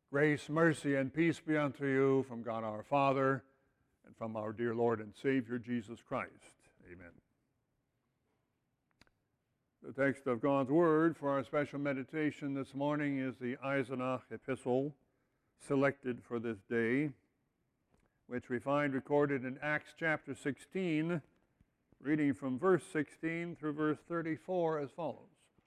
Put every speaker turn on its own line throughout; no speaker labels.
Grace, mercy, and peace be unto you from God our Father and from our dear Lord and Savior Jesus Christ. Amen. The text of God's Word for our special meditation this morning is the Eisenach epistle selected for this day, which we find recorded in Acts chapter 16, reading from verse 16 through verse 34 as follows.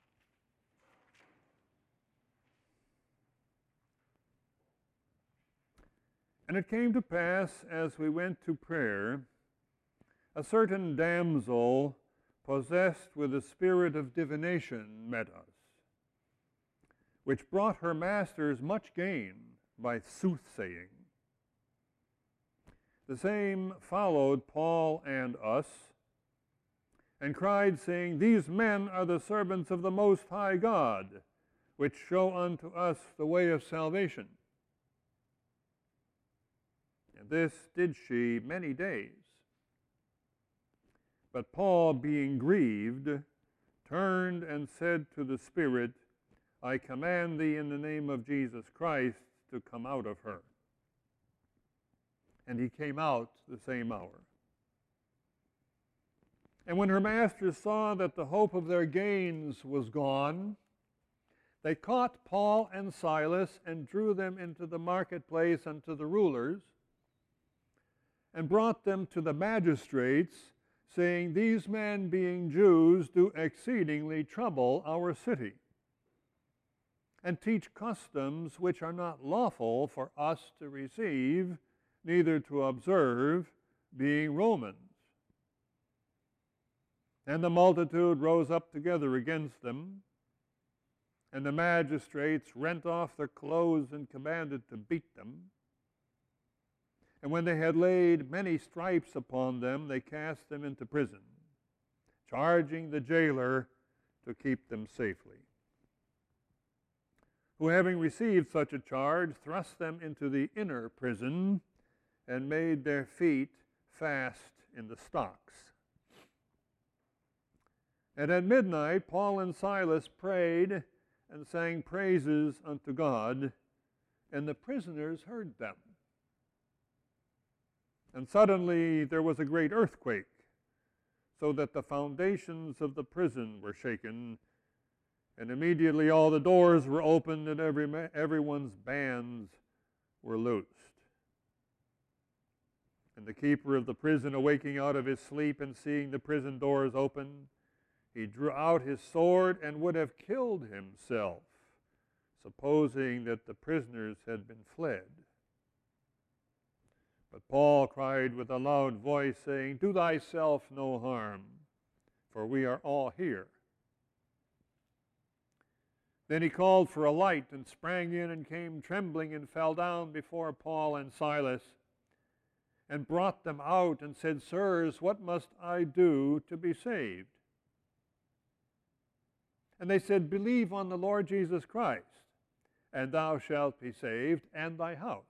And it came to pass, as we went to prayer, a certain damsel possessed with the spirit of divination met us, which brought her masters much gain by soothsaying. The same followed Paul and us, and cried, saying, These men are the servants of the Most High God, which show unto us the way of salvation. And this did she many days. But Paul, being grieved, turned and said to the Spirit, I command thee in the name of Jesus Christ to come out of her. And he came out the same hour. And when her masters saw that the hope of their gains was gone, they caught Paul and Silas and drew them into the marketplace unto the rulers, and brought them to the magistrates, saying, These men, being Jews, do exceedingly trouble our city, and teach customs which are not lawful for us to receive, neither to observe, being Romans. And the multitude rose up together against them, and the magistrates rent off their clothes and commanded to beat them. And when they had laid many stripes upon them, they cast them into prison, charging the jailer to keep them safely. Who, having received such a charge, thrust them into the inner prison, and made their feet fast in the stocks. And at midnight Paul and Silas prayed and sang praises unto God, and the prisoners heard them. And suddenly there was a great earthquake, so that the foundations of the prison were shaken, and immediately all the doors were opened, and everyone's bands were loosed. And the keeper of the prison, awaking out of his sleep and seeing the prison doors open, he drew out his sword and would have killed himself, supposing that the prisoners had been fled. But Paul cried with a loud voice, saying, Do thyself no harm, for we are all here. Then he called for a light, and sprang in, and came trembling, and fell down before Paul and Silas, and brought them out, and said, Sirs, what must I do to be saved? And they said, Believe on the Lord Jesus Christ, and thou shalt be saved, and thy house.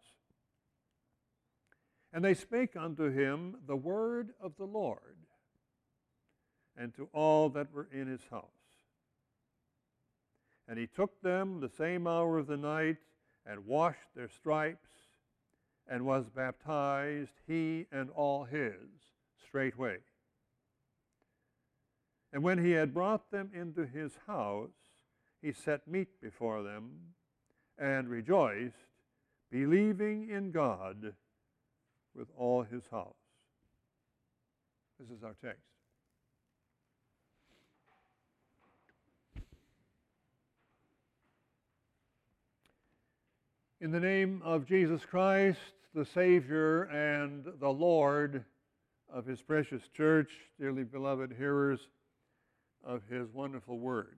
And they spake unto him the word of the Lord, and to all that were in his house. And he took them the same hour of the night, and washed their stripes, and was baptized, he and all his, straightway. And when he had brought them into his house, he set meat before them, and rejoiced, believing in God with all his house. This is our text. In the name of Jesus Christ, the Savior and the Lord of his precious church, dearly beloved hearers of his wonderful word.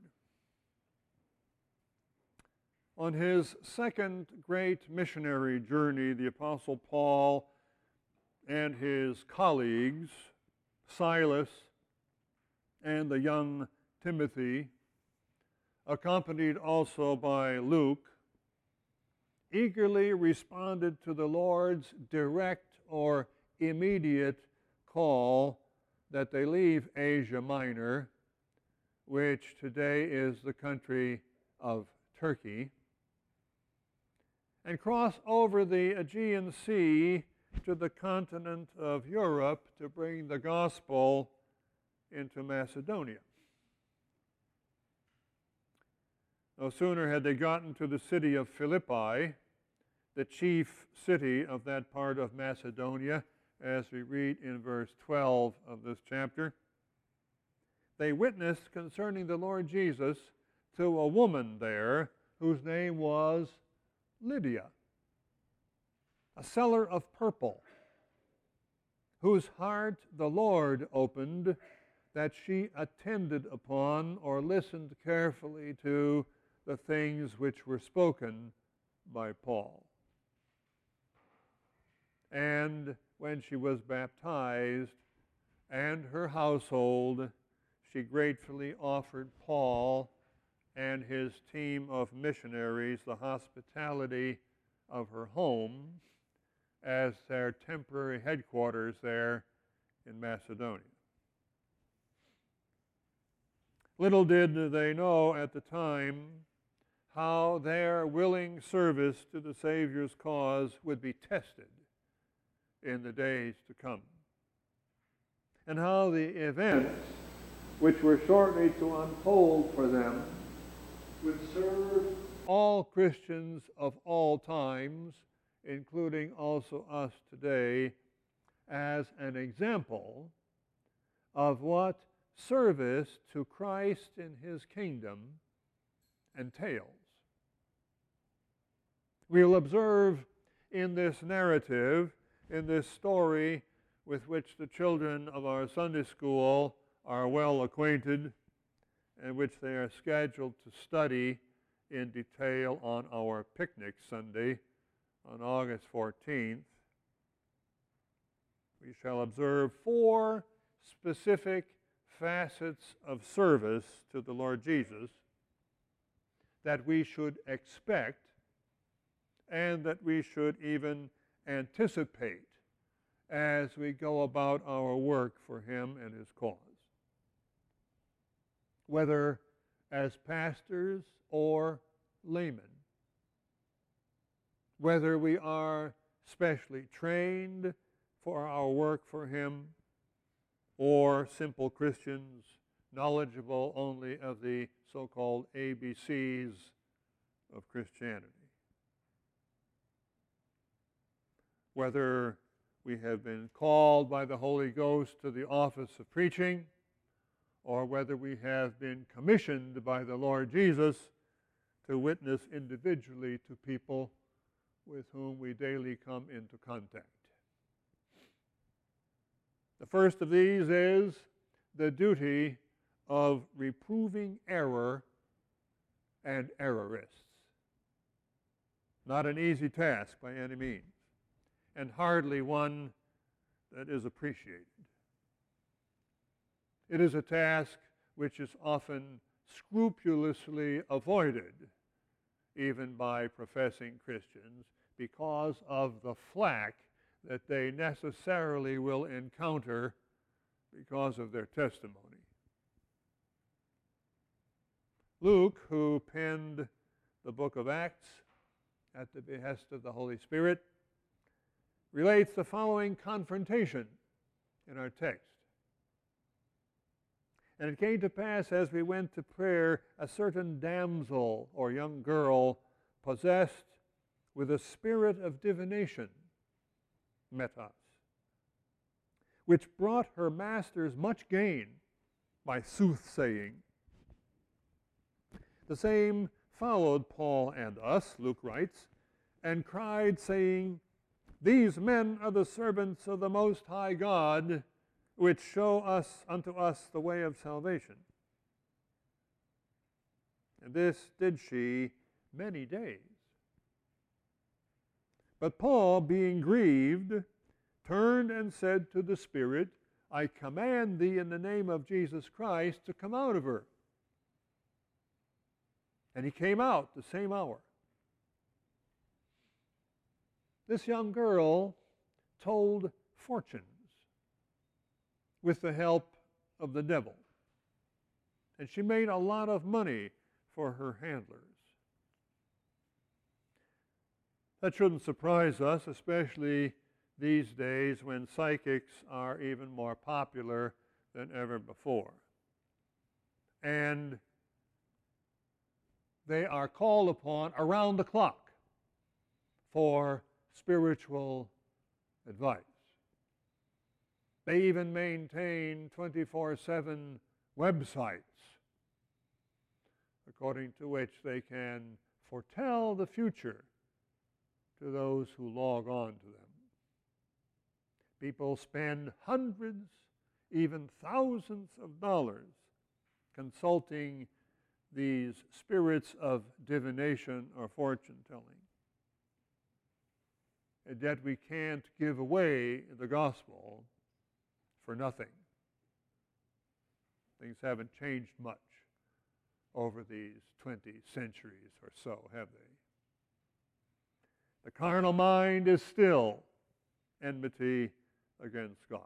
On his second great missionary journey, the Apostle Paul and his colleagues, Silas and the young Timothy, accompanied also by Luke, eagerly responded to the Lord's direct or immediate call that they leave Asia Minor, which today is the country of Turkey, and cross over the Aegean Sea to the continent of Europe to bring the gospel into Macedonia. No sooner had they gotten to the city of Philippi, the chief city of that part of Macedonia, as we read in verse 12 of this chapter, they witnessed concerning the Lord Jesus to a woman there whose name was Lydia, a seller of purple, whose heart the Lord opened, that she attended upon or listened carefully to the things which were spoken by Paul. And when she was baptized and her household, she gratefully offered Paul and his team of missionaries the hospitality of her home as their temporary headquarters there in Macedonia. Little did they know at the time how their willing service to the Savior's cause would be tested in the days to come, and how the events which were shortly to unfold for them would serve all Christians of all times, including also us today, as an example of what service to Christ in His kingdom entails. We'll observe in this narrative, in this story with which the children of our Sunday school are well acquainted and which they are scheduled to study in detail on our picnic Sunday on August 14th, we shall observe 4 specific facets of service to the Lord Jesus that we should expect and that we should even anticipate as we go about our work for Him and His cause, whether as pastors or laymen, whether we are specially trained for our work for Him or simple Christians knowledgeable only of the so-called ABCs of Christianity. Whether we have been called by the Holy Ghost to the office of preaching, or whether we have been commissioned by the Lord Jesus to witness individually to people with whom we daily come into contact. The first of these is the duty of reproving error and errorists. Not an easy task by any means, and hardly one that is appreciated. It is a task which is often scrupulously avoided, even by professing Christians, because of the flack that they necessarily will encounter because of their testimony. Luke, who penned the book of Acts at the behest of the Holy Spirit, relates the following confrontation in our text. And it came to pass as we went to prayer, a certain damsel or young girl possessed with a spirit of divination met us, which brought her masters much gain by soothsaying. The same followed Paul and us, Luke writes, and cried, saying, These men are the servants of the Most High God, which show unto us the way of salvation. And this did she many days. But Paul, being grieved, turned and said to the Spirit, I command thee in the name of Jesus Christ to come out of her. And he came out the same hour. This young girl told fortunes with the help of the devil. And she made a lot of money for her handlers. That shouldn't surprise us, especially these days when psychics are even more popular than ever before. And they are called upon around the clock for spiritual advice. They even maintain 24/7 websites according to which they can foretell the future to those who log on to them. People spend hundreds, even thousands of dollars consulting these spirits of divination or fortune telling. And yet we can't give away the gospel for nothing. Things haven't changed much over these 20 centuries or so, have they? The carnal mind is still enmity against God.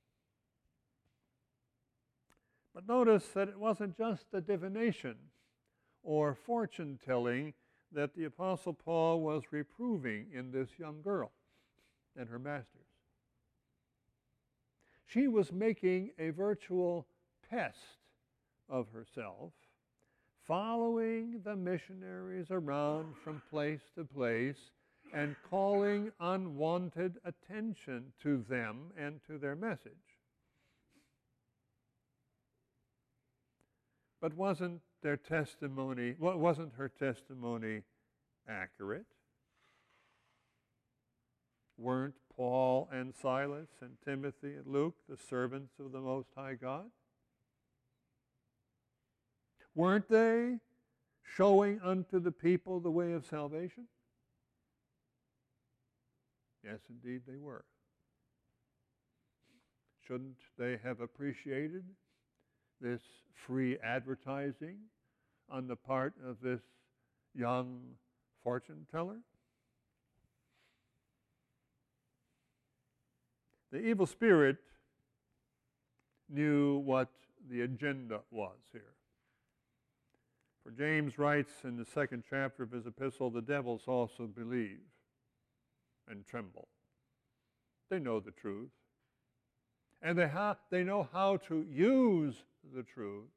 But notice that it wasn't just the divination or fortune telling that the Apostle Paul was reproving in this young girl and her masters. She was making a virtual pest of herself, following the missionaries around from place to place and calling unwanted attention to them and to their message. But wasn't her testimony accurate? Weren't Paul and Silas and Timothy and Luke the servants of the Most High God? Weren't they showing unto the people the way of salvation? Yes, indeed they were. Shouldn't they have appreciated this free advertising on the part of this young fortune teller? The evil spirit knew what the agenda was here. For James writes in the 2nd chapter of his epistle, the devils also believe and tremble. They know the truth. And they know how to use the truth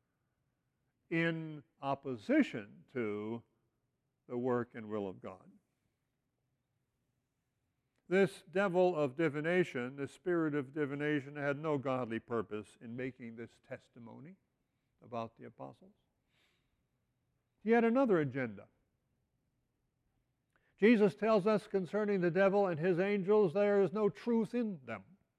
in opposition to the work and will of God. This devil of divination, the spirit of divination, had no godly purpose in making this testimony about the apostles. He had another agenda. Jesus tells us concerning the devil and his angels, there is no truth in them.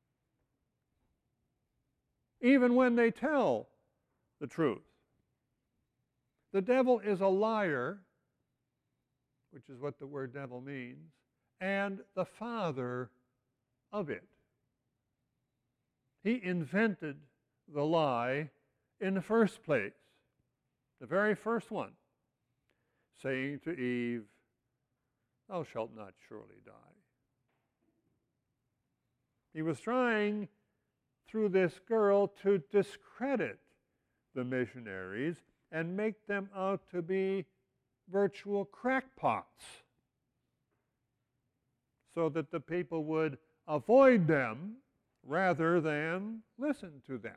Even when they tell the truth. The devil is a liar, which is what the word devil means, and the father of it. He invented the lie in the first place, the very first one, saying to Eve, "Thou shalt not surely die." He was trying, through this girl, to discredit the missionaries and make them out to be virtual crackpots, so that the people would avoid them rather than listen to them.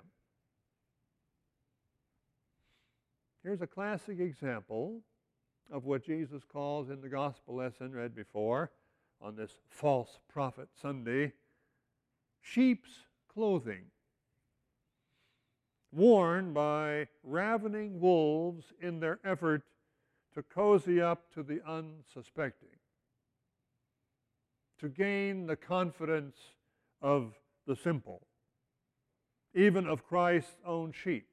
Here's a classic example of what Jesus calls in the gospel lesson read before on this false prophet Sunday, sheep's clothing, worn by ravening wolves in their effort to cozy up to the unsuspecting, to gain the confidence of the simple, even of Christ's own sheep,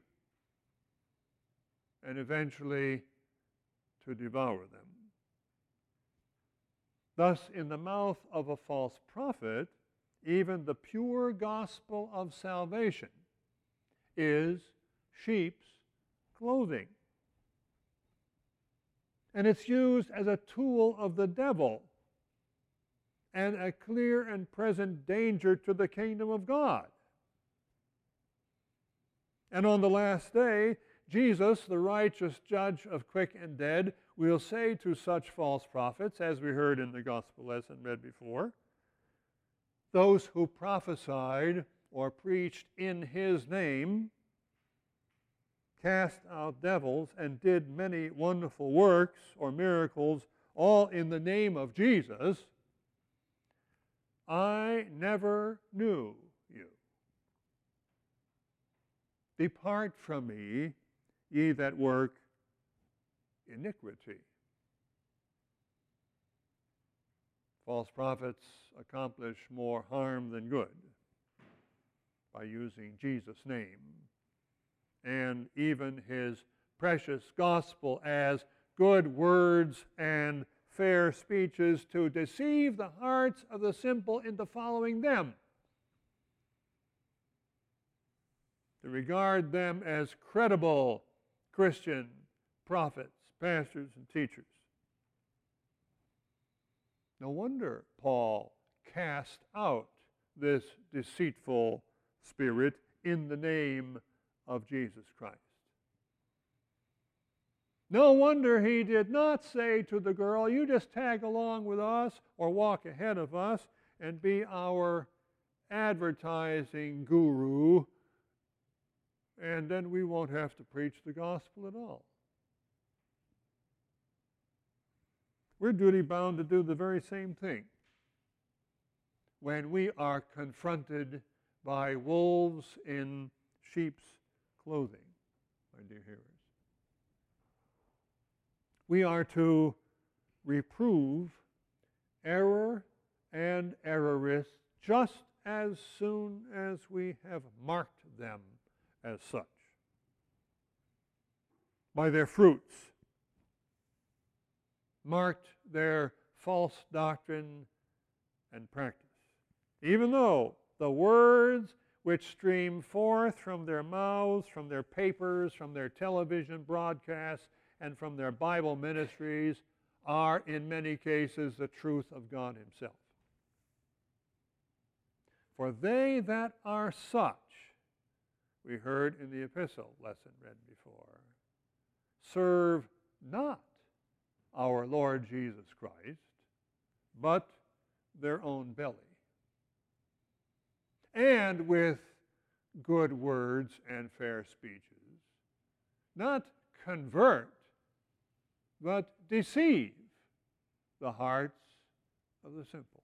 and eventually to devour them. Thus, in the mouth of a false prophet, even the pure gospel of salvation is sheep's clothing. And it's used as a tool of the devil and a clear and present danger to the kingdom of God. And on the last day, Jesus, the righteous judge of quick and dead, will say to such false prophets, as we heard in the gospel lesson read before, those who prophesied or preached in his name, cast out devils, and did many wonderful works or miracles, all in the name of Jesus, I never knew you. Depart from me, ye that work iniquity. False prophets accomplish more harm than good by using Jesus' name and even his precious gospel as good words and fair speeches to deceive the hearts of the simple into following them, to regard them as credible Christian prophets, pastors, and teachers. No wonder Paul cast out this deceitful spirit in the name of Jesus Christ. No wonder he did not say to the girl, you just tag along with us or walk ahead of us and be our advertising guru, and then we won't have to preach the gospel at all. We're duty bound to do the very same thing when we are confronted by wolves in sheep's clothing, my dear hearers. We are to reprove error and errorists just as soon as we have marked them as such, by their fruits, marked their false doctrine and practice. Even though the words which stream forth from their mouths, from their papers, from their television broadcasts, and from their Bible ministries are in many cases the truth of God himself. For they that are such, we heard in the epistle lesson read before, serve not our Lord Jesus Christ, but their own belly, and with good words and fair speeches, not convert, but deceive the hearts of the simple.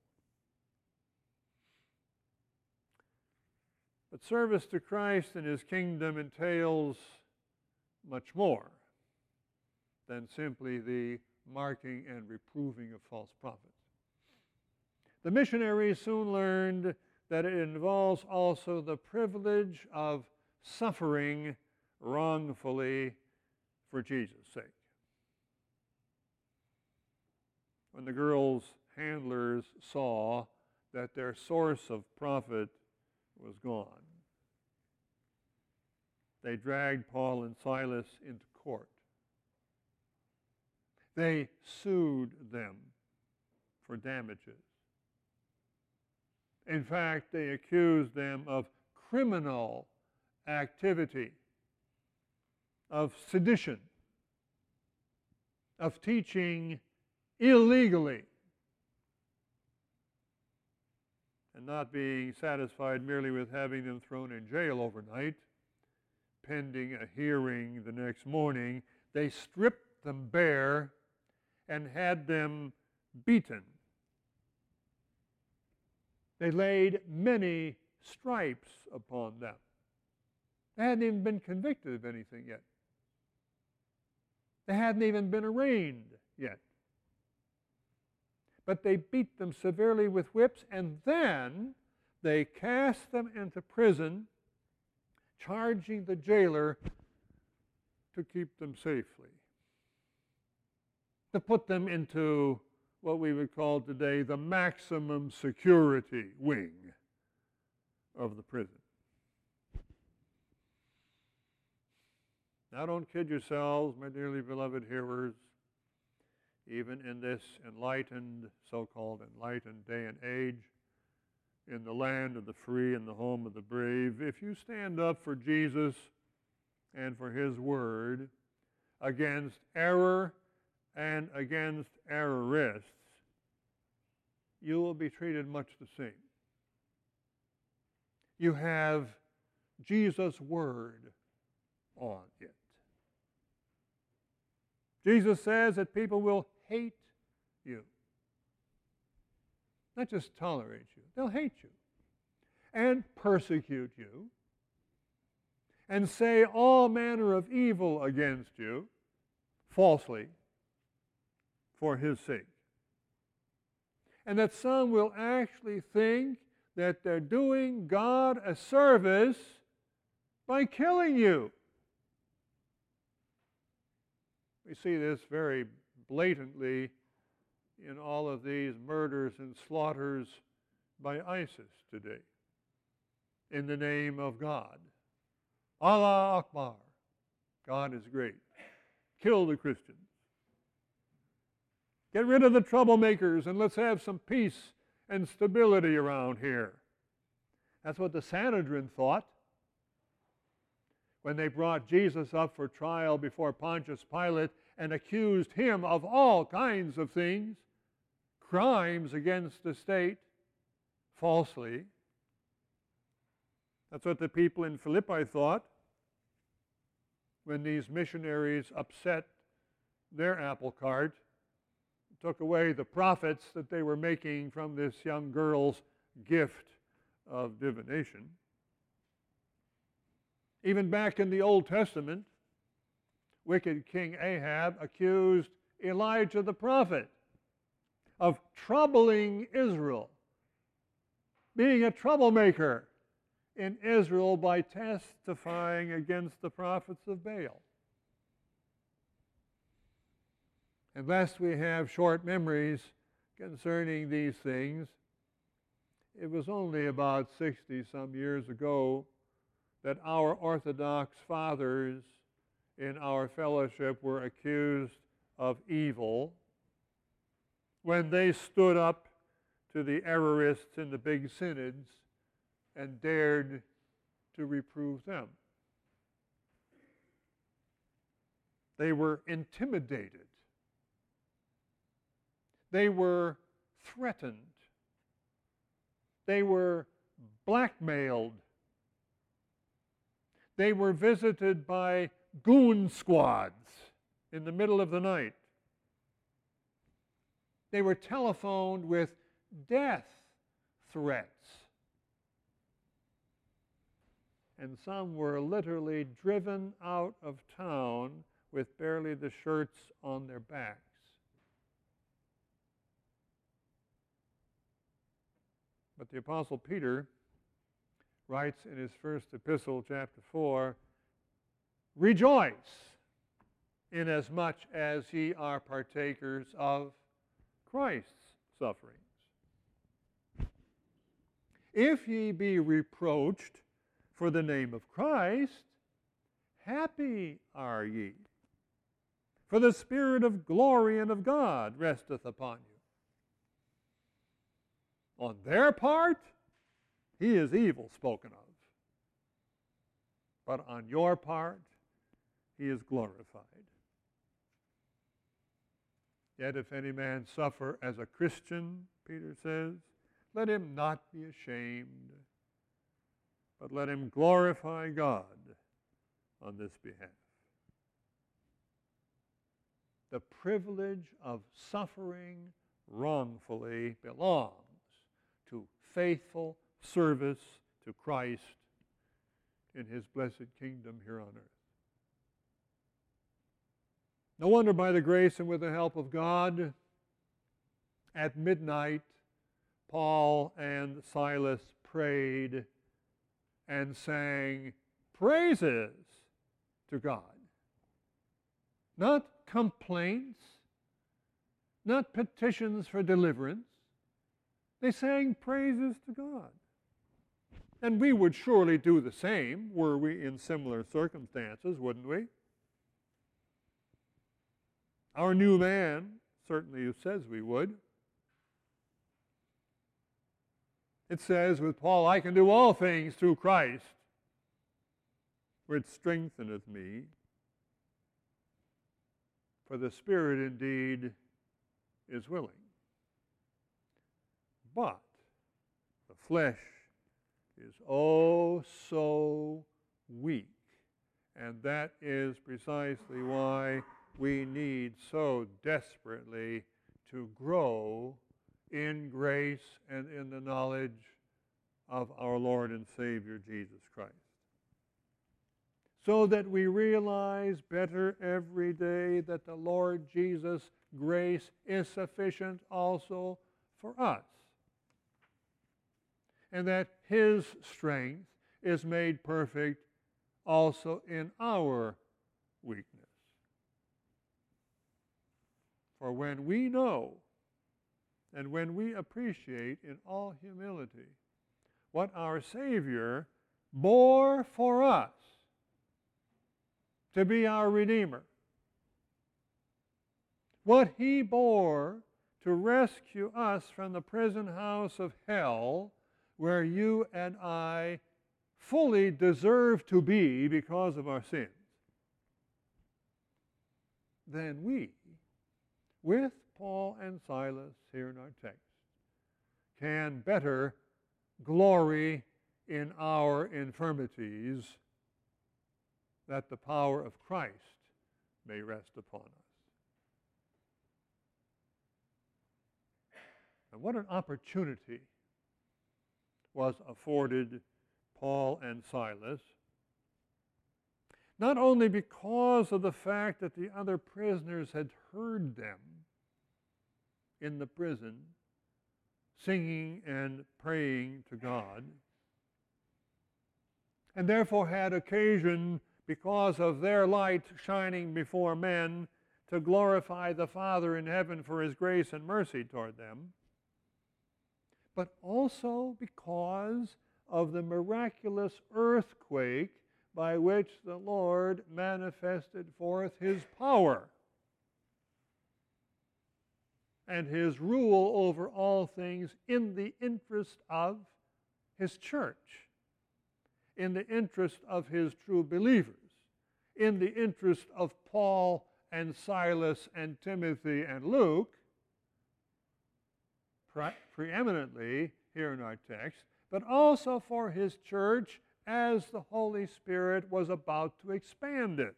But service to Christ and his kingdom entails much more than simply the marking and reproving of false prophets. The missionaries soon learned that it involves also the privilege of suffering wrongfully for Jesus' sake. When the girls' handlers saw that their source of profit was gone, they dragged Paul and Silas into court. They sued them for damages. In fact, they accused them of criminal activity, of sedition, of teaching illegally, and not being satisfied merely with having them thrown in jail overnight, pending a hearing the next morning. They stripped them bare and had them beaten. They laid many stripes upon them. They hadn't even been convicted of anything yet. They hadn't even been arraigned yet. But they beat them severely with whips, and then they cast them into prison, charging the jailer to keep them safely, to put them into what we would call today the maximum security wing of the prison. Now, don't kid yourselves, my dearly beloved hearers. Even in this enlightened, so-called enlightened day and age, in the land of the free and the home of the brave, if you stand up for Jesus and for his word against error and against errorists, you will be treated much the same. You have Jesus' word on it. Jesus says that people will hate you. Not just tolerate you, they'll hate you and persecute you and say all manner of evil against you falsely for his sake. And that some will actually think that they're doing God a service by killing you. We see this very blatantly in all of these murders and slaughters by ISIS today in the name of God. Allah Akbar. God is great. Kill the Christians. Get rid of the troublemakers and let's have some peace and stability around here. That's what the Sanhedrin thought when they brought Jesus up for trial before Pontius Pilate and accused him of all kinds of things, crimes against the state, falsely. That's what the people in Philippi thought when these missionaries upset their apple cart, took away the profits that they were making from this young girl's gift of divination. Even back in the Old Testament, wicked King Ahab accused Elijah the prophet of troubling Israel, being a troublemaker in Israel by testifying against the prophets of Baal. And lest we have short memories concerning these things, it was only about 60-some years ago that our Orthodox fathers in our fellowship were accused of evil when they stood up to the errorists in the big synods and dared to reprove them. They were intimidated. They were threatened. They were blackmailed. They were visited by goon squads in the middle of the night. They were telephoned with death threats. And some were literally driven out of town with barely the shirts on their backs. But the Apostle Peter writes in his first epistle, chapter 4, "Rejoice, inasmuch as ye are partakers of Christ's sufferings. If ye be reproached for the name of Christ, happy are ye, for the Spirit of glory and of God resteth upon you. On their part, he is evil spoken of, but on your part, he is glorified. Yet if any man suffer as a Christian," Peter says, "let him not be ashamed, but let him glorify God on this behalf." The privilege of suffering wrongfully belongs to faithful service to Christ in his blessed kingdom here on earth. No wonder by the grace and with the help of God, at midnight, Paul and Silas prayed and sang praises to God. Not complaints, not petitions for deliverance. They sang praises to God. And we would surely do the same were we in similar circumstances, wouldn't we? Our new man certainly says we would. It says with Paul, "I can do all things through Christ, which strengtheneth me." For the spirit indeed is willing, but the flesh is oh so weak. And that is precisely why we need so desperately to grow in grace and in the knowledge of our Lord and Savior Jesus Christ, so that we realize better every day that the Lord Jesus' grace is sufficient also for us, and that His strength is made perfect also in our weakness. For when we know and when we appreciate in all humility what our Savior bore for us to be our Redeemer, what He bore to rescue us from the prison house of hell where you and I fully deserve to be because of our sins, then we, with Paul and Silas here in our text, can better glory in our infirmities, that the power of Christ may rest upon us. And what an opportunity was afforded Paul and Silas, not only because of the fact that the other prisoners had heard them in the prison singing and praying to God, and therefore had occasion, because of their light shining before men, to glorify the Father in heaven for His grace and mercy toward them, but also because of the miraculous earthquake by which the Lord manifested forth His power and His rule over all things in the interest of His church, in the interest of His true believers, in the interest of Paul and Silas and Timothy and Luke, preeminently here in our text, but also for His church as the Holy Spirit was about to expand it.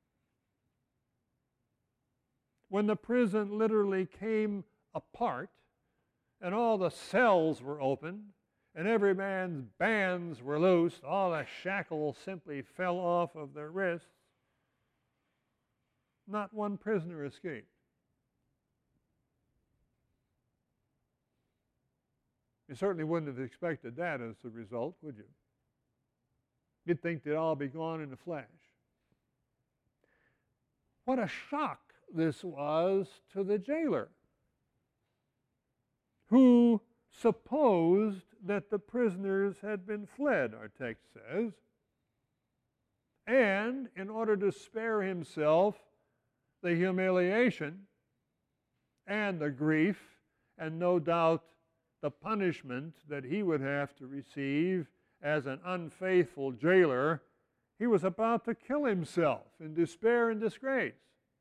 When the prison literally came apart and all the cells were opened and every man's bands were loosed, all the shackles simply fell off of their wrists, not one prisoner escaped. You certainly wouldn't have expected that as the result, would you? You'd think they'd all be gone in a flash. What a shock this was to the jailer, who supposed that the prisoners had been fled, our text says, and in order to spare himself the humiliation and the grief and no doubt the punishment that he would have to receive as an unfaithful jailer, he was about to kill himself in despair and disgrace.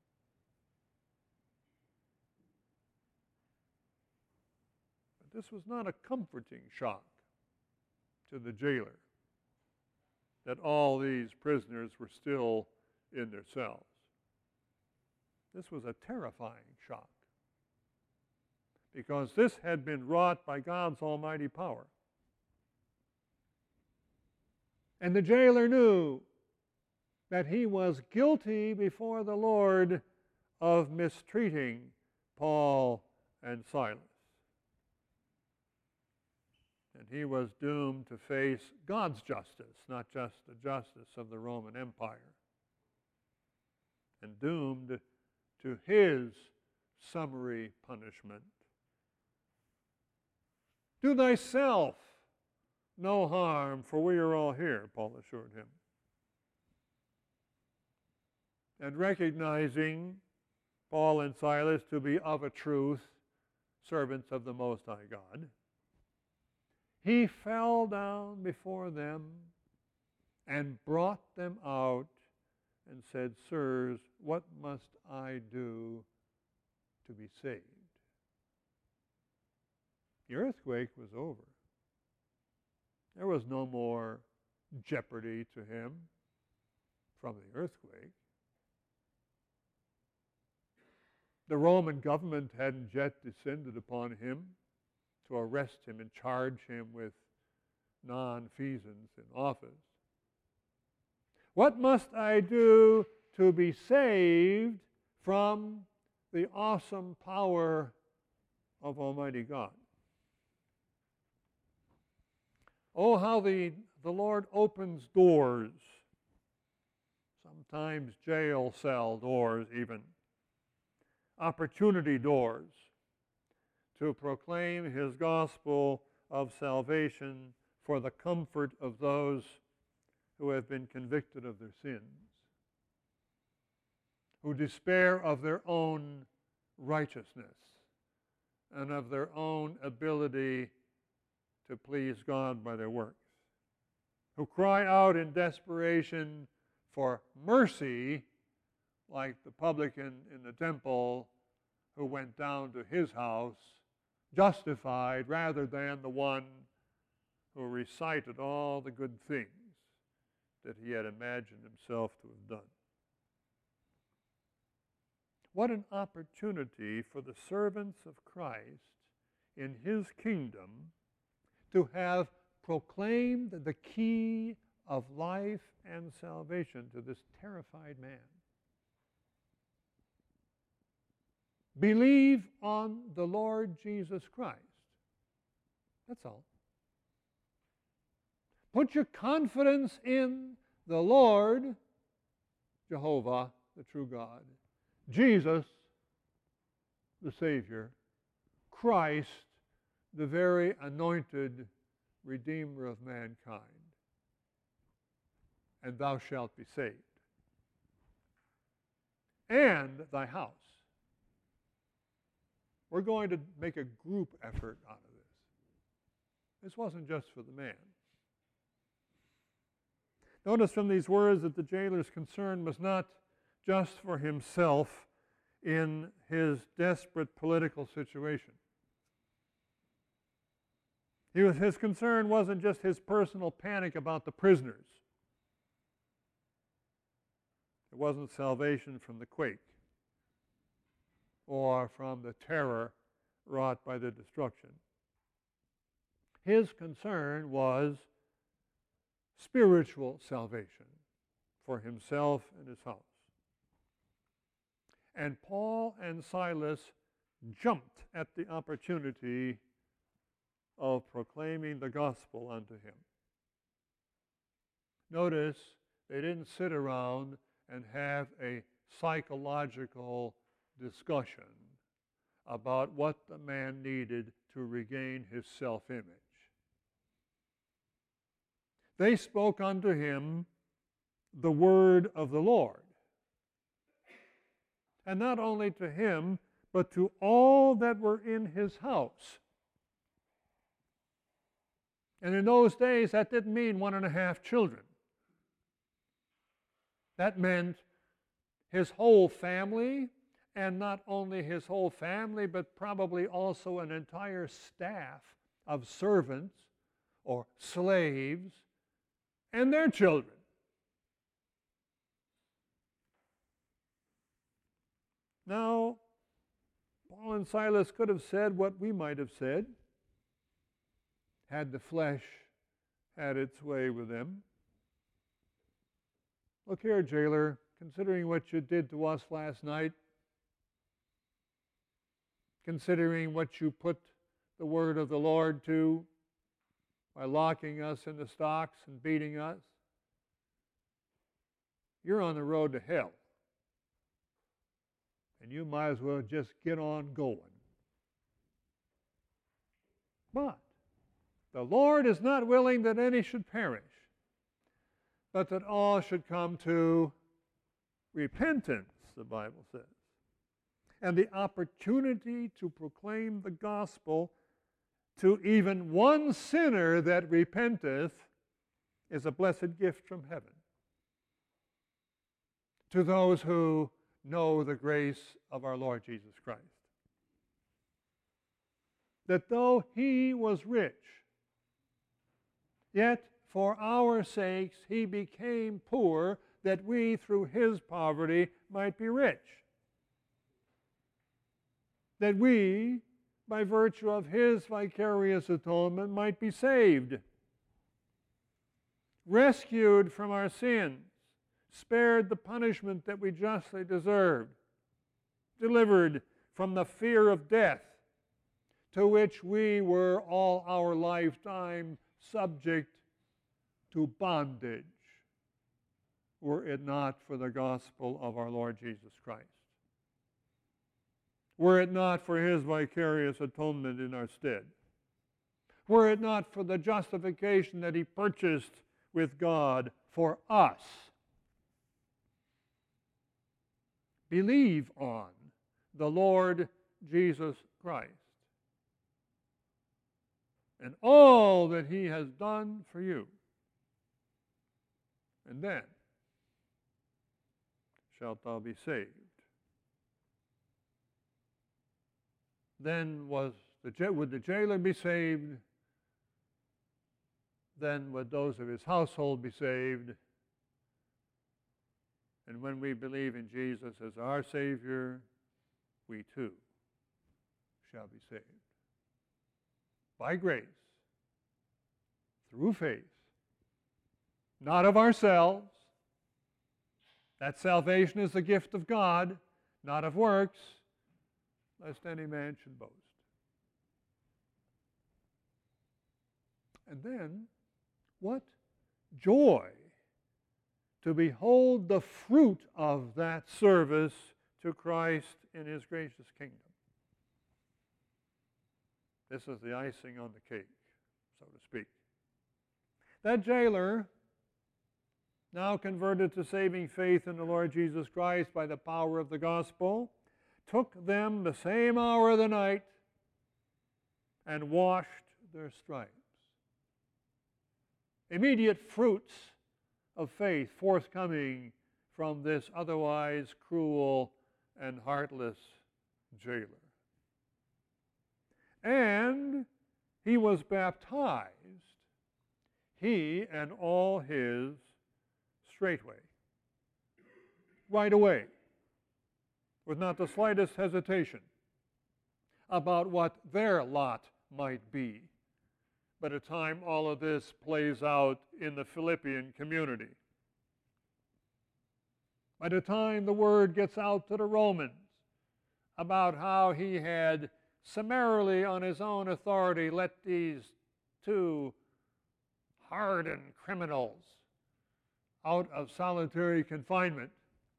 But this was not a comforting shock to the jailer, that all these prisoners were still in their cells. This was a terrifying shock, because this had been wrought by God's almighty power. And the jailer knew that he was guilty before the Lord of mistreating Paul and Silas. And he was doomed to face God's justice, not just the justice of the Roman Empire, and doomed to His summary punishment. Do thyself no harm, for we are all here, Paul assured him. And recognizing Paul and Silas to be of a truth servants of the Most High God, he fell down before them and brought them out and said, Sirs, what must I do to be saved? The earthquake was over. There was no more jeopardy to him from the earthquake. The Roman government hadn't yet descended upon him to arrest him and charge him with nonfeasance in office. What must I do to be saved from the awesome power of Almighty God? Oh, how the Lord opens doors, sometimes jail cell doors even, opportunity doors, to proclaim His gospel of salvation for the comfort of those who have been convicted of their sins, who despair of their own righteousness and of their own ability to please God by their works, who cry out in desperation for mercy, like the publican in the temple who went down to his house justified rather than the one who recited all the good things that he had imagined himself to have done. What an opportunity for the servants of Christ in His kingdom to have proclaimed the key of life and salvation to this terrified man. Believe on the Lord Jesus Christ. That's all. Put your confidence in the Lord, Jehovah, the true God, Jesus, the Savior, Christ, the very anointed Redeemer of mankind, and thou shalt be saved, and thy house. We're going to make a group effort out of this. This wasn't just for the man. Notice from these words that the jailer's concern was not just for himself in his desperate political situation. His concern wasn't just his personal panic about the prisoners. It wasn't salvation from the quake or from the terror wrought by the destruction. His concern was spiritual salvation for himself and his house. And Paul and Silas jumped at the opportunity of proclaiming the gospel unto him. Notice they didn't sit around and have a psychological discussion about what the man needed to regain his self-image. They spoke unto him the word of the Lord. And not only to him, but to all that were in his house. And in those days, that didn't mean 1.5 children. That meant his whole family, and not only his whole family, but probably also an entire staff of servants or slaves and their children. Now, Paul and Silas could have said what we might have said had the flesh had its way with them. Look here, jailer, considering what you did to us last night, considering what you put the word of the Lord to by locking us in the stocks and beating us, you're on the road to hell. And you might as well just get on going. But the Lord is not willing that any should perish, but that all should come to repentance, the Bible says. And the opportunity to proclaim the gospel to even one sinner that repenteth is a blessed gift from heaven. to those who know the grace of our Lord Jesus Christ. That though he was rich, yet for our sakes he became poor, that we through his poverty might be rich. That we, by virtue of his vicarious atonement, might be saved, rescued from our sins, spared the punishment that we justly deserved, delivered from the fear of death, to which we were all our lifetime subject to bondage, were it not for the gospel of our Lord Jesus Christ. Were it not for his vicarious atonement in our stead. Were it not for the justification that he purchased with God for us. Believe on the Lord Jesus Christ and all that he has done for you. And then shalt thou be saved. Then would the jailer be saved? Then would those of his household be saved? And when we believe in Jesus as our Savior, we too shall be saved. By grace, through faith, not of ourselves. That salvation is the gift of God, not of works, lest any man should boast. And then, what joy to behold the fruit of that service to Christ in his gracious kingdom. This is the icing on the cake, so to speak. That jailer, now converted to saving faith in the Lord Jesus Christ by the power of the gospel, took them the same hour of the night and washed their stripes. Immediate fruits of faith forthcoming from this otherwise cruel and heartless jailer. And he was baptized, he and all his, straightway, right away, with not the slightest hesitation about what their lot might be by the time all of this plays out in the Philippian community. By the time the word gets out to the Romans about how he had summarily on his own authority let these two hardened criminals out of solitary confinement,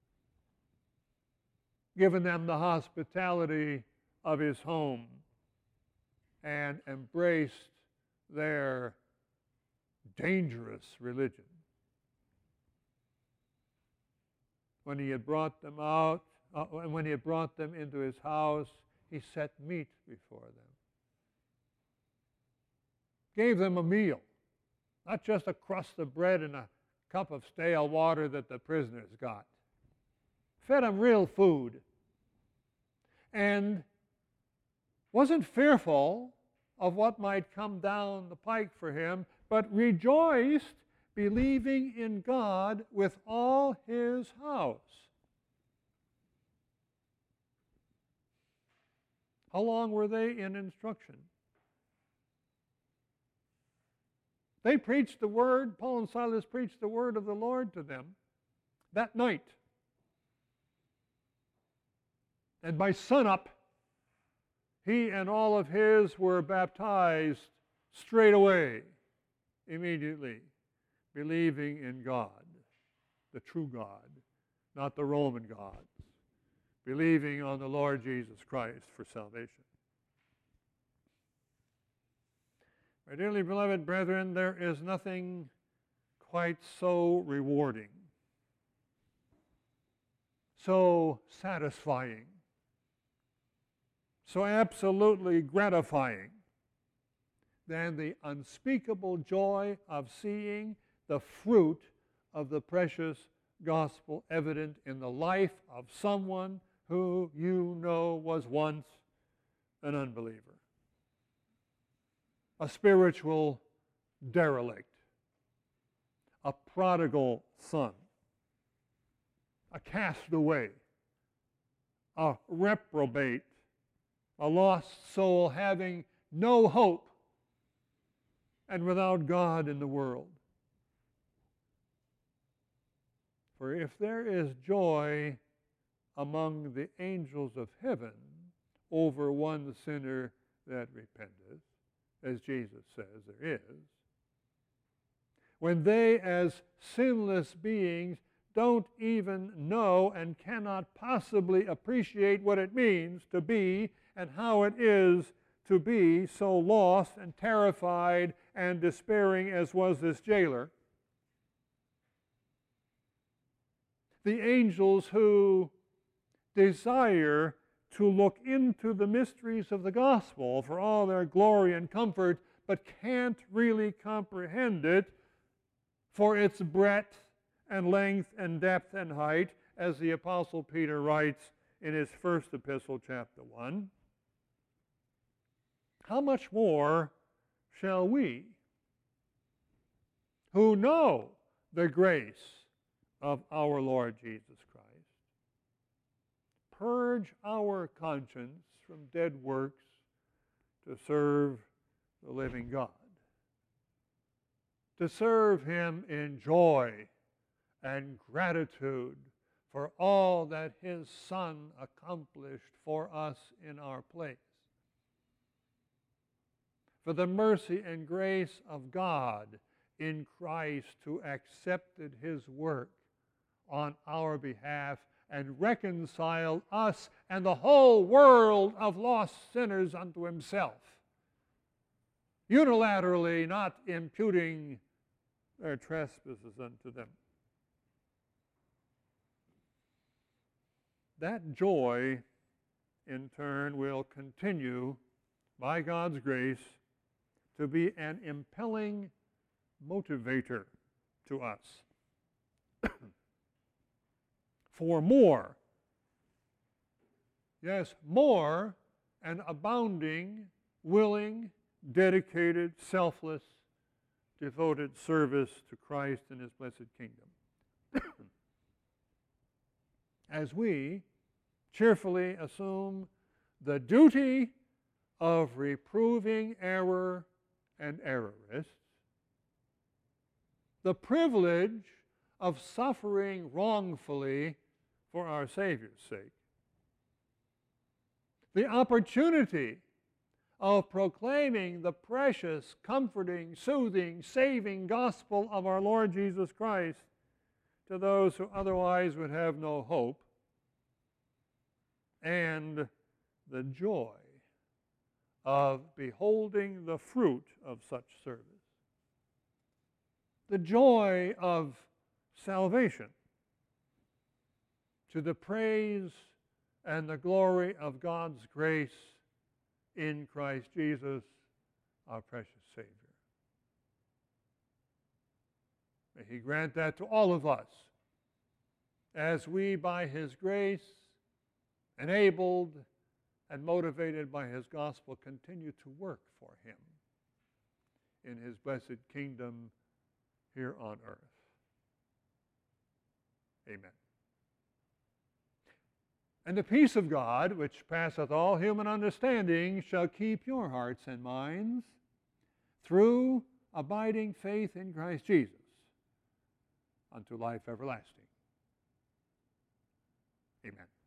given them the hospitality of his home, and embraced their dangerous religion. When he had brought them out, when he had brought them into his house, he set meat before them. Gave them a meal, not just a crust of bread and a cup of stale water that the prisoners got. Fed them real food. And wasn't fearful of what might come down the pike for him, but rejoiced, believing in God with all his house. How long were they in instruction? They preached the word, Paul and Silas preached the word of the Lord to them that night. And by sunup, he and all of his were baptized straight away, immediately, believing in God, the true God, not the Roman gods, believing on the Lord Jesus Christ for salvation. My dearly beloved brethren, there is nothing quite so rewarding, so satisfying, so absolutely gratifying than the unspeakable joy of seeing the fruit of the precious gospel evident in the life of someone who you know was once an unbeliever, a spiritual derelict, a prodigal son, a castaway, a reprobate, a lost soul having no hope and without God in the world. For if there is joy among the angels of heaven over one sinner that repenteth, as Jesus says there is, when they as sinless beings don't even know and cannot possibly appreciate what it means to be and how it is to be so lost and terrified and despairing as was this jailer, the angels who desire to look into the mysteries of the gospel for all their glory and comfort, but can't really comprehend it for its breadth and length and depth and height, as the Apostle Peter writes in his first epistle, chapter 1. How much more shall we, who know the grace of our Lord Jesus Christ, purge our conscience from dead works to serve the living God, to serve Him in joy and gratitude for all that His Son accomplished for us in our place, for the mercy and grace of God in Christ, who accepted His work on our behalf and reconciled us and the whole world of lost sinners unto Himself, unilaterally, not imputing their trespasses unto them. That joy, in turn, will continue, by God's grace, to be an impelling motivator to us for more, yes, more and abounding, willing, dedicated, selfless, devoted service to Christ and His blessed kingdom. As we cheerfully assume the duty of reproving error and errorists, the privilege of suffering wrongfully for our Savior's sake, the opportunity of proclaiming the precious, comforting, soothing, saving gospel of our Lord Jesus Christ to those who otherwise would have no hope, and the joy of beholding the fruit of such service, the joy of salvation, to the praise and the glory of God's grace in Christ Jesus, our precious Savior. May He grant that to all of us, as we, by His grace, enabled and motivated by His gospel, continue to work for Him in His blessed kingdom here on earth. Amen. And the peace of God, which passeth all human understanding, shall keep your hearts and minds through abiding faith in Christ Jesus unto life everlasting. Amen.